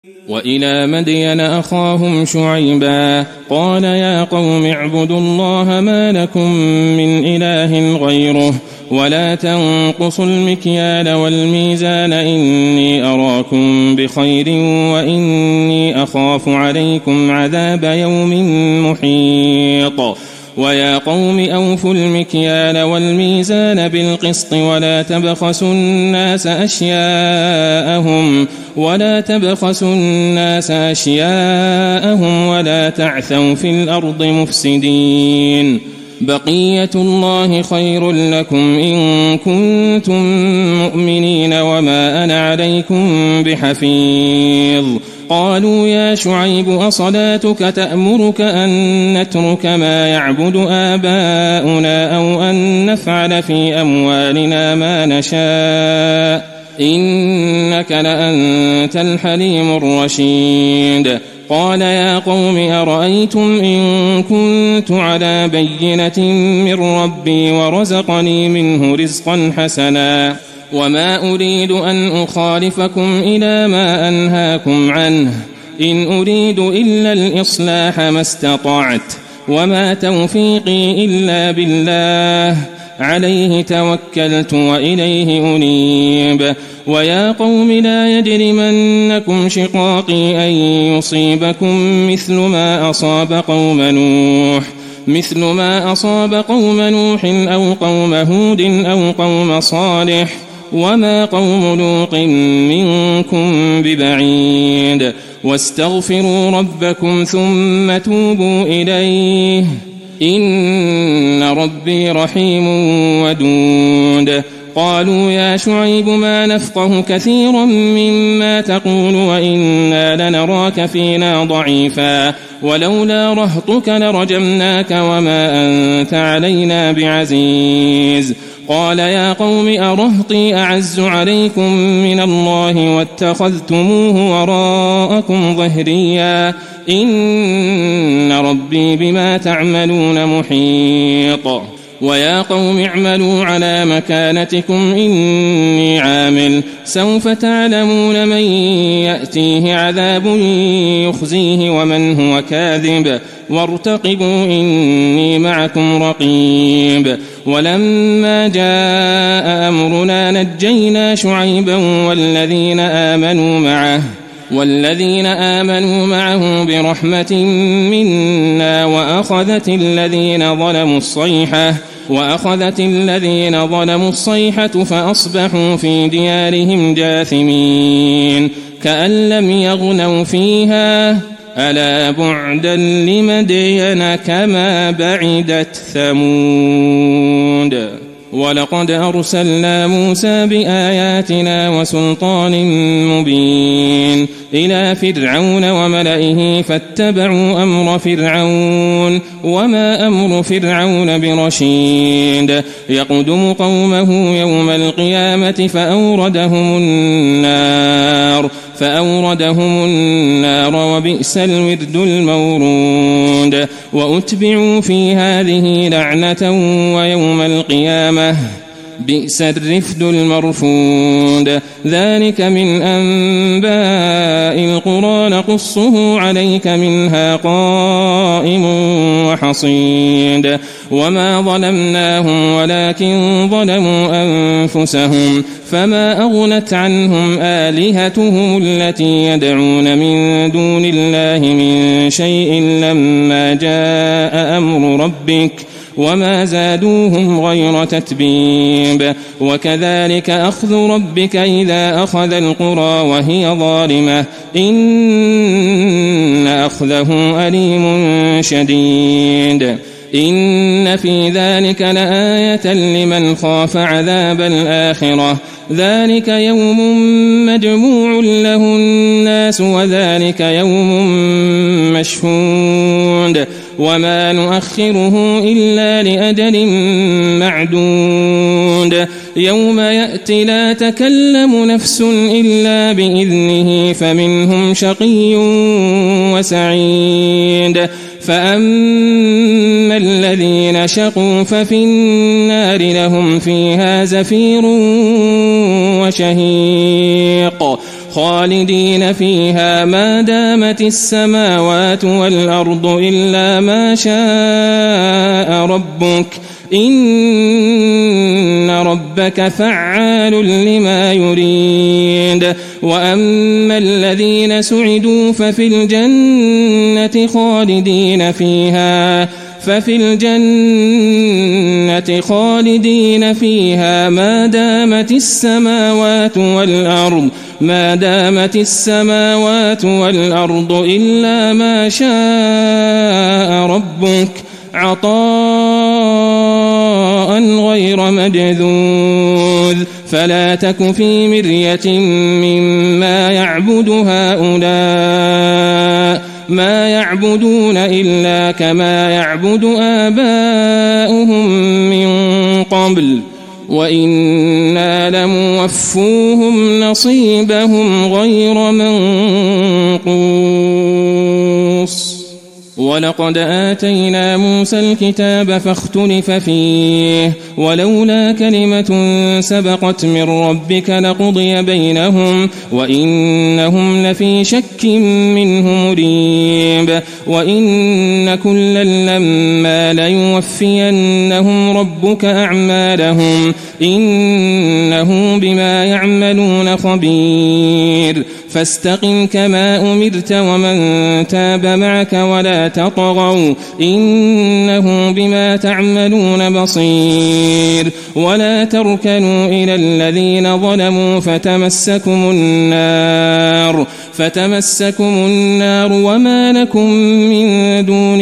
وإلى مدين أخاهم شعيبا قال يا قوم اعبدوا الله ما لكم من إله غيره ولا تنقصوا المكيال والميزان إني أراكم بخير وإني أخاف عليكم عذاب يوم محيط. ويا قوم أوفوا المكيال والميزان بالقسط ولا تبخسوا الناس أشياءهم ولا تعثوا في الأرض مفسدين. بقية الله خير لكم إن كنتم مؤمنين وما أنا عليكم بحفيظ. قالوا يا شعيب أصلاتك تأمرك أن نترك ما يعبد آباؤنا أو أن نفعل في أموالنا ما نشاء إنك لأنت الحليم الرشيد. قال يا قوم أرأيتم إن كنت على بينة من ربي ورزقني منه رزقا حسنا وما أريد أن أخالفكم إلى ما أنهاكم عنه إن أريد إلا الإصلاح ما استطعت وما توفيقي إلا بالله عليه توكلت وإليه أنيب. ويا قوم لا يجرمنكم شقاقي أن يصيبكم مثل ما أصاب قوم نوح أو قوم هود أو قوم صالح وما قوم لوط منكم ببعيد. واستغفروا ربكم ثم توبوا إليه إن ربي رحيم ودود. قالوا يا شعيب ما نفقه كثيرا مما تقول وإنا لنراك فينا ضعيفا ولولا رهطك لرجمناك وما أنت علينا بعزيز. قال يا قوم أرهطي أعز عليكم من الله واتخذتموه وراءكم ظهريا إن ربي بما تعملون محيط. ويا قوم اعملوا على مكانتكم إني عامل سوف تعلمون من يأتيه عذاب يخزيه ومن هو كاذب وارتقبوا إني معكم رقيب. ولما جاء أمرنا نجينا شعيبا والذين آمنوا معه برحمة منا وأخذت الذين ظلموا الصيحة فأصبحوا في ديارهم جاثمين كأن لم يغنوا فيها ألا بعدا لمدين كما بعدت ثمود. ولقد أرسلنا موسى بآياتنا وسلطان مبين إلى فرعون وملئه فاتبعوا أمر فرعون وما أمر فرعون برشيد. يقدم قومه يوم القيامة فأوردهم النار وبئس الورد المورود. وأتبعوا في هذه لعنة ويوم القيامة بئس الرفد المرفود. ذلك من أنباء القرى نقصه عليك منها قائم وحصيد. وما ظلمناهم ولكن ظلموا أنفسهم فما أغنت عنهم آلهتهم التي يدعون من دون الله من شيء لما جاء أمر ربك وما زادوهم غير تتبيب. وكذلك أخذ ربك إذا أخذ القرى وهي ظالمة إن أخذه أليم شديد. إن في ذلك لآية لمن خاف عذاب الآخرة ذلك يوم مجموع له الناس وذلك يوم مشهود وما نؤخره إلا لأجل معدود. يوم يأتي لا تكلم نفس إلا بإذنه فمنهم شقي وسعيد. فأما الذين شقوا ففي النار لهم فيها زفير وشهيق خالدين فيها ما دامت السماوات والأرض إلا ما شاء ربك إن ربك فعال لما يريد وأما الذين سعدوا ففي الجنة خالدين فيها ما دامت السماوات والأرض إلا ما شاء ربك عطاء غير مجذوذ فلا تك في مرية مما يعبد هؤلاء ما يعبدون إلا كما يعبد آباؤهم من قبل وإنا لموفوهم نصيبهم غير منقوص ولقد آتينا موسى الكتاب فاختلف فيه ولولا كلمة سبقت من ربك لقضي بينهم وإنهم لفي شك منه مريب وإن كلا لما ليوفينهم ربك أعمالهم إنه بما يعملون خبير فاستقم كما أمرت ومن تاب معك ولا تطغوا إنه بما تعملون بصير ولا تركنوا إلى الذين ظلموا فتمسكم النار وما لكم من دون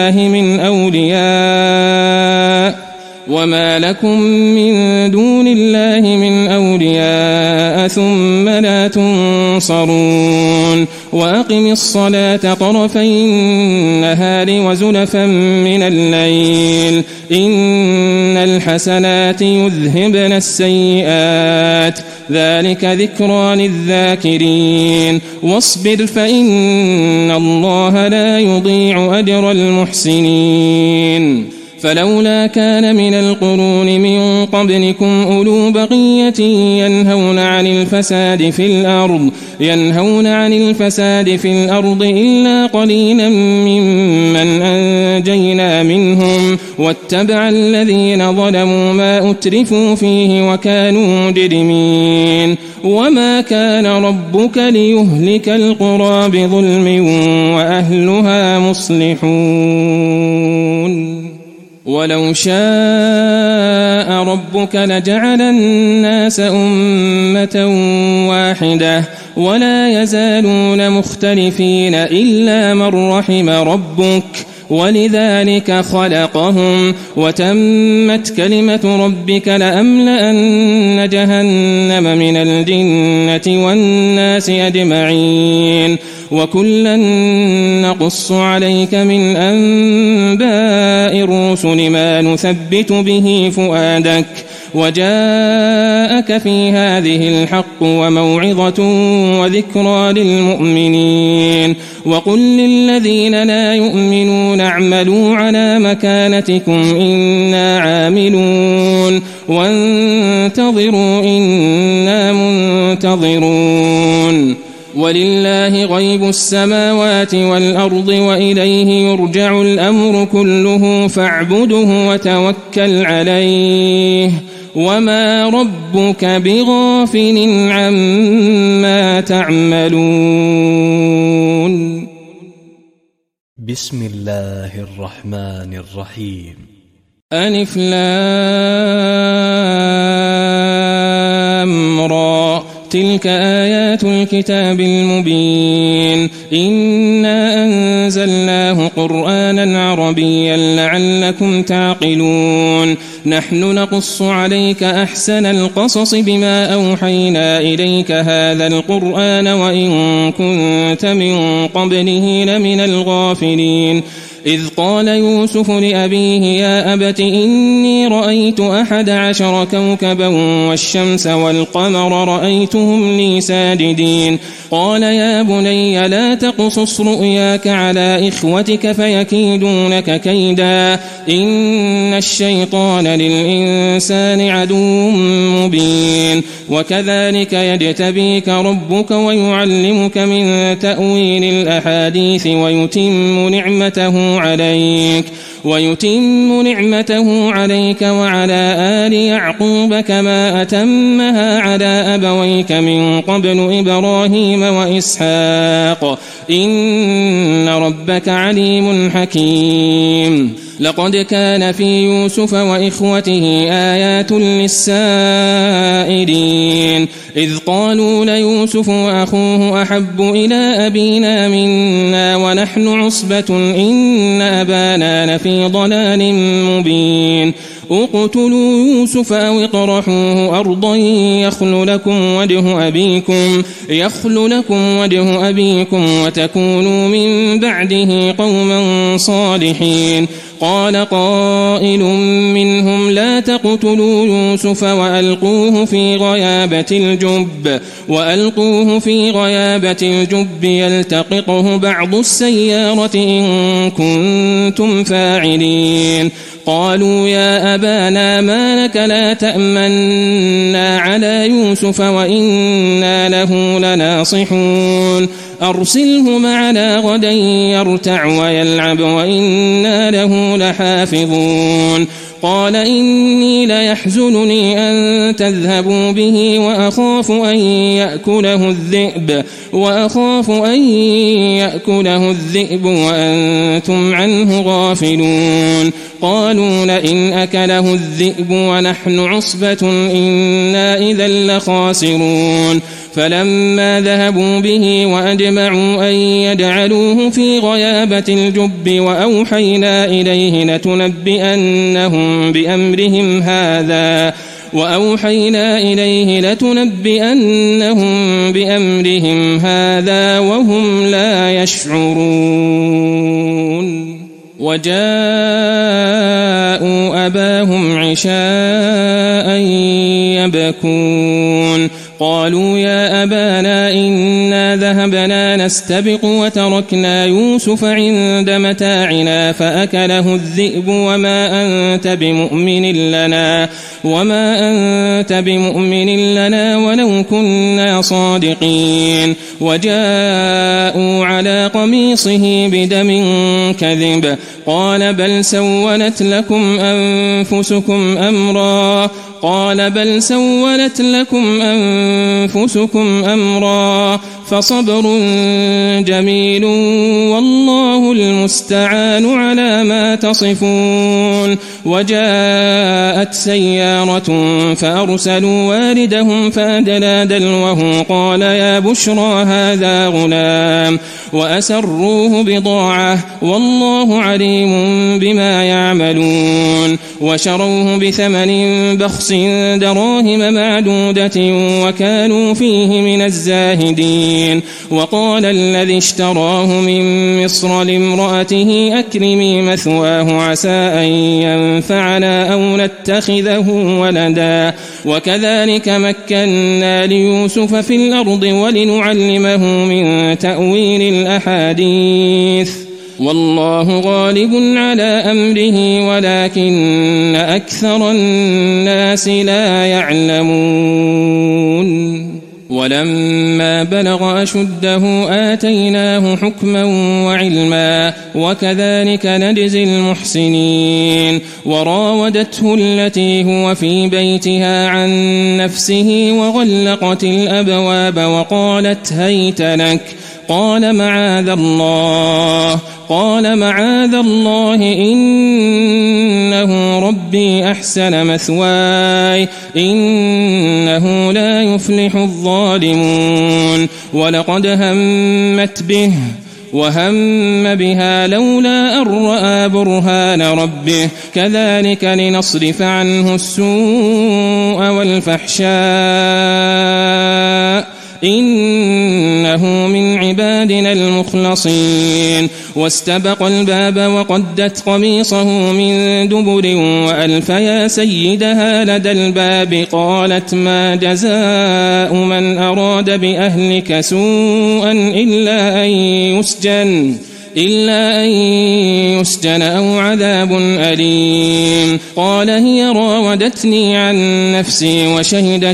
الله من أولياء ثم لا تنصرون وأقم الصلاة طرفي النهار وزلفا من الليل إن الحسنات يذهبن السيئات ذلك ذكرى للذاكرين واصبر فإن الله لا يضيع أجر المحسنين فلولا كان من القرون من قبلكم أولو بقية ينهون عن الفساد في الأرض إلا قليلا ممن أنجينا منهم واتبع الذين ظلموا ما أترفوا فيه وكانوا مجرمين وما كان ربك ليهلك القرى بظلم وأهلها مصلحون ولو شاء ربك لجعل الناس أمة واحدة ولا يزالون مختلفين إلا من رحم ربك ولذلك خلقهم وتمت كلمة ربك لأملأن جهنم من الجنة والناس أجمعين وكلا نقص عليك من أنباء الرسل ما نثبت به فؤادك وجاءك في هذه الحق وموعظة وذكرى للمؤمنين وقل للذين لا يؤمنون اعملوا على مكانتكم إنا عاملون وانتظروا إنا منتظرون ولله غيب السماوات والأرض وإليه يرجع الأمر كله فاعبده وتوكل عليه وما ربك بغافل عما تعملون. بسم الله الرحمن الرحيم. ألف لام را تلك آيات الكتاب المبين إنا أنزلناه قرآنا عربيا لعلكم تعقلون نحن نقص عليك أحسن القصص بما أوحينا إليك هذا القرآن وإن كنت من قبله لمن الغافلين إذ قال يوسف لأبيه يا أبت إني رأيت 11 كوكبا والشمس والقمر رأيتهم لي ساجدين قال يا بني لا تقصص رؤياك على إخوتك فيكيدونك كيدا إن الشيطان للإنسان عدو مبين وكذلك يجتبيك ربك ويعلمك من تأويل الأحاديث ويتم نعمته عليك وعلى آل يعقوب كما أتمها على أبويك من قبل إبراهيم وإسحاق إن ربك عليم حكيم لقد كان في يوسف وإخوته آيات للسائلين إذ قالوا ليوسف وأخوه أحب إلى أبينا منا ونحن عصبة إن أبانا لفي ضلال مبين اقتلوا يوسف أو اطرحوه أرضا يخل لكم وجه أبيكم وتكونوا من بعده قوما صالحين قال قائل منهم لا تقتلوا يوسف وألقوه في غيابة الجب يلتقطه بعض السيارة إن كنتم فاعلين قالوا يا أبانا ما لك لا تأمنا على يوسف وإنا له لناصحون أرسله معنا غدا يرتع ويلعب وإنا له لحافظون قال إني ليحزنني أن تذهبوا به وأخاف أن يأكله الذئب وأنتم عنه غافلون قالوا لئن أكله الذئب ونحن عصبة إنا إذا لخاسرون فلما ذهبوا به وأجمعوا أن يجعلوه في غيابة الجب وأوحينا إليه لتنبئنهم بأمرهم هذا وهم لا يشعرون وجاءوا أباهم عشاء يبكون قالوا يا أبانا إنا ذهبنا نستبق وتركنا يوسف عند متاعنا فأكله الذئب وما أنت بمؤمن لنا ولو كنا صادقين وجاءوا على قميصه بدم كذب قال بل سولت لكم أنفسكم أمرا فصبر جميل والله المستعان على ما تصفون وجاءت سيارة فأرسلوا واردهم فأدلى دلوه قال يا بشرى هذا غلام وأسروه بضاعة والله عليم بما يعملون وشروه بثمن بخس دراهم معدودة وكانوا فيه من الزاهدين وقال الذي اشتراه من مصر لامرأته أكرمي مثواه عسى أن ينفعنا أو نتخذه ولدا وكذلك مكنا ليوسف في الأرض ولنعلمه من تأويل الأحاديث والله غالب على أمره ولكن أكثر الناس لا يعلمون ولما بلغ أشده آتيناه حكما وعلما وكذلك نجزي المحسنين وراودته التي هو في بيتها عن نفسه وغلقت الأبواب وقالت هيت لك قال معاذ الله إنه ربي أحسن مثواي إنه لا يفلح الظالمون ولقد همت به وهم بها لولا أن رأى برهان ربه كذلك لنصرف عنه السوء والفحشاء إنه من عبادنا المخلصين واستبق الباب وقدت قميصه من دبر وألف يا سيدها لدى الباب قالت ما جزاء من أراد بأهلك سوءا إلا أن يسجن أو عذاب أليم قال هي راودتني عن نفسي وشهد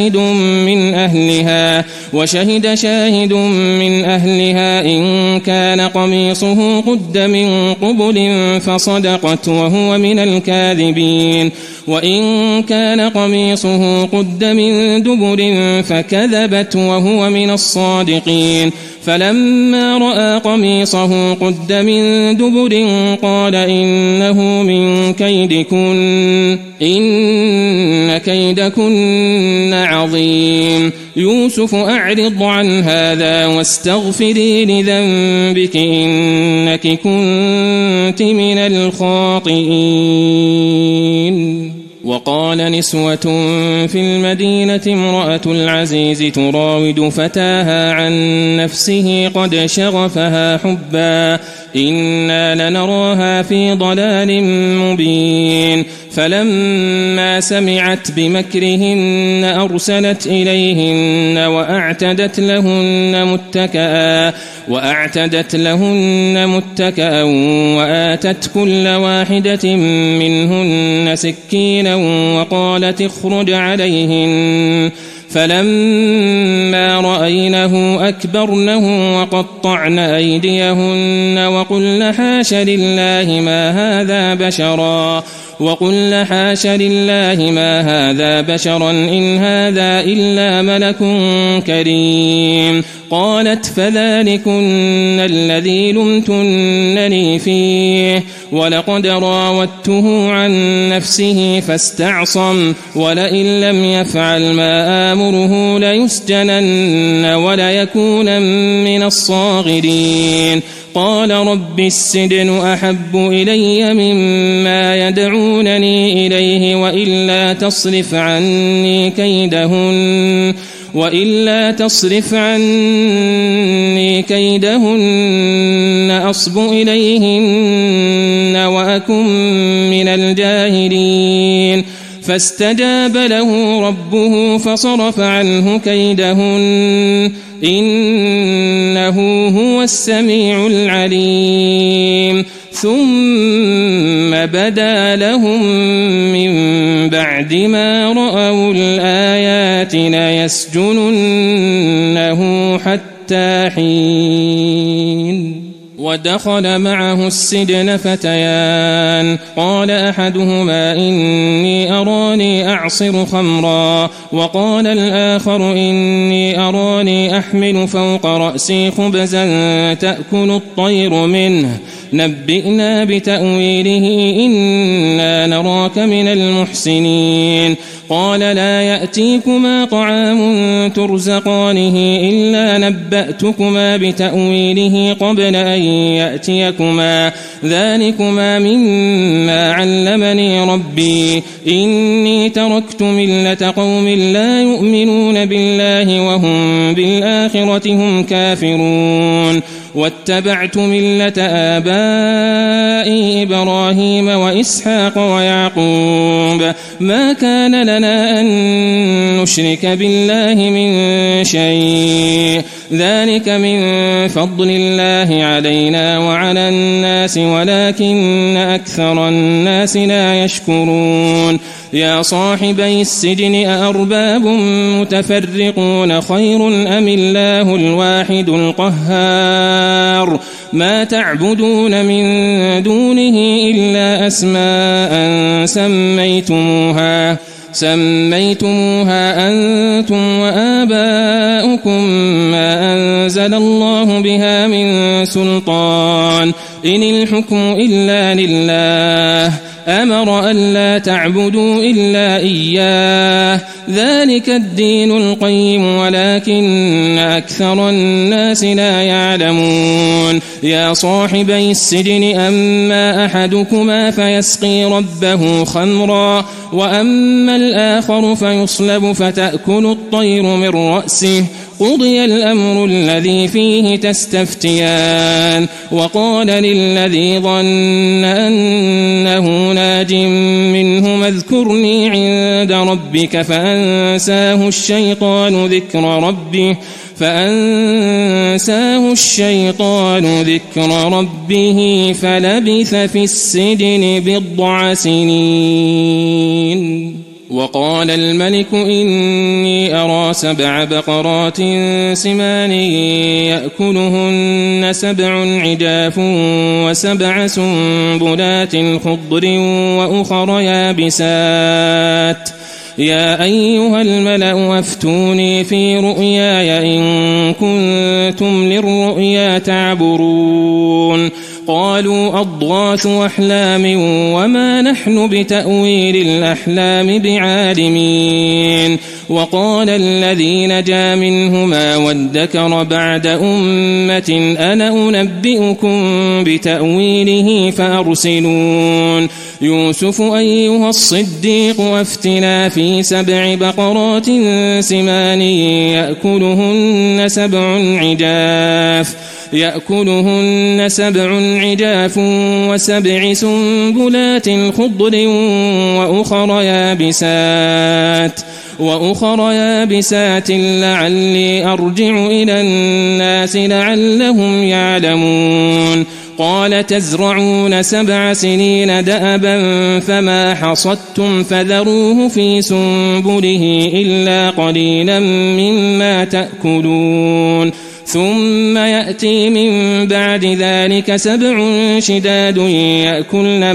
شاهد من أهلها إن كان قميصه قد من قبل فصدقت وهو من الكاذبين وإن كان قميصه قد من دبر فكذبت وهو من الصادقين فلما رأى قميصه قد من دبر قال إنه من كيدكن إن كيدكن عظيم يوسف أعرض عن هذا واستغفري لذنبك إنك كنت من الخاطئين وقال نسوة في المدينة امرأة العزيز تراود فتاها عن نفسه قد شغفها حبا إنا لنراها في ضلال مبين فلما سمعت بمكرهن أرسلت إليهن وأعتدت لهن متكأ وآتت كل واحدة منهن سكينا وقالت اخرج عليهن فلما رأينه أكبرنه وقطعن أيديهن وقلن حاش لله ما هذا بشرا إن هذا إلا ملك كريم قالت فذلكن الذي لمتنني فيه ولقد راودته عن نفسه فاستعصم ولئن لم يفعل ما آمره ليسجنن وليكون من الصاغرين قال رب السجن أحب إلي مما يدعونني إليه وإلا تصرف عني كيدهن أصب إليهن وأكن من الجاهلين فاستجاب له ربه فصرف عنه كيدهن إنه هو السميع العليم ثم بدا لهم من بعد ما رأوا الآيات ليسجننه حتى حين ودخل معه السجن فتيان قال أحدهما إني أراني أعصر خمرا وقال الآخر إني أراني أحمل فوق رأسي خبزا تأكل الطير منه نبئنا بتأويله إنا نراك من المحسنين قال لا يأتيكما طعام ترزقانه إلا نبأتكما بتأويله قبل أن يأتيكما ذلكما مما علمني ربي إني تركت ملة قوم لا يؤمنون بالله وهم بالآخرة هم كافرون واتبعت ملة آبائي إبراهيم وإسحاق ويعقوب ما كان لنا أن نشرك بالله من شيء ذلك من فضل الله علينا وعلى الناس ولكن أكثر الناس لا يشكرون يا صاحبي السجن أأرباب متفرقون خير أم الله الواحد القهار ما تعبدون من دونه إلا أسماء سميتموها أنتم وآباؤكم ما أنزل الله بها من سلطان إن الحكم إلا لله أمر ألا تعبدوا إلا إياه ذلك الدين القيم ولكن أكثر الناس لا يعلمون يا صاحبي السجن أما أحدكما فيسقي ربه خمرا وأما الآخر فيصلب فتأكل الطير من رأسه قضي الأمر الذي فيه تستفتيان وقال للذي ظن أنه ناج منهما اذكرني عند ربك فأنساه الشيطان ذكر ربه فلبث في السجن 10 سنين. وقال الملك إني أرى 7 بقرات سمان يأكلهن 7 عجاف و7 سنبلات خضر وأخر يابسات يا أيها الملأ أفتوني في رؤياي إن كنتم للرؤيا تعبرون قالوا أضغاث أحلام وما نحن بتأويل الأحلام بعالمين. وقال الذي نجا منهما وادكر بعد أمة أنا أنبئكم بتأويله فأرسلون يوسف أيها الصديق وافتنا في 7 بقرات سمان يأكلهن 7 عجاف و7 سنبلات خضر وأخر يابسات لعلي أرجع إلى الناس لعلهم يعلمون. قال تزرعون 7 سنين دأبا فما حصدتم فذروه في سنبله إلا قليلا مما تأكلون ثم يأتي من بعد ذلك 7 شداد يأكلن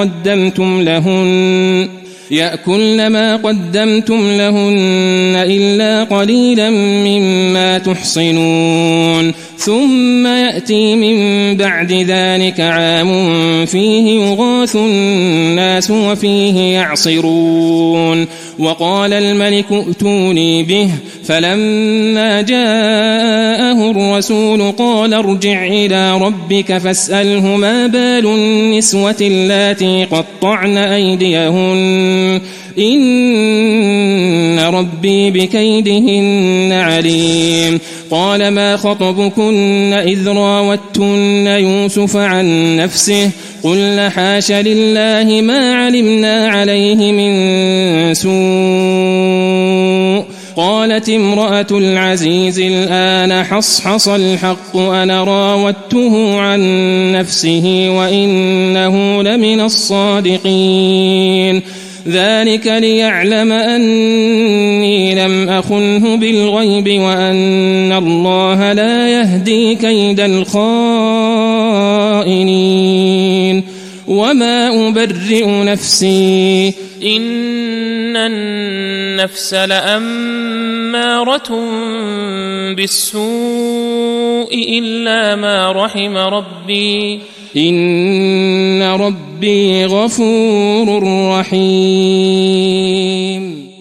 ما قدمتم لهن إلا قليلا مما تحصنون ثم يأتي من بعد ذلك عام فيه يغاث الناس وفيه يعصرون. وقال الملك ائتوني به فلما جاءه الرسول قال ارجع إلى ربك فاسأله ما بال النسوة اللاتي قطعن أيديهن إن ربي بكيدهن عليم. قال ما خطبكن إذ راوتن يوسف عن نفسه قلن حاش لله ما علمنا عليه من سوء. قالت امرأة العزيز الآن حصحص الحق أنا راودته عن نفسه وإنه لمن الصادقين. ذلك ليعلم أني لم أخنه بالغيب وأن الله لا يهدي كيد الخائنين. وما أبرئ نفسي إن النفس لأمارة بالسوء إلا ما رحم ربي إن ربي غفور رحيم.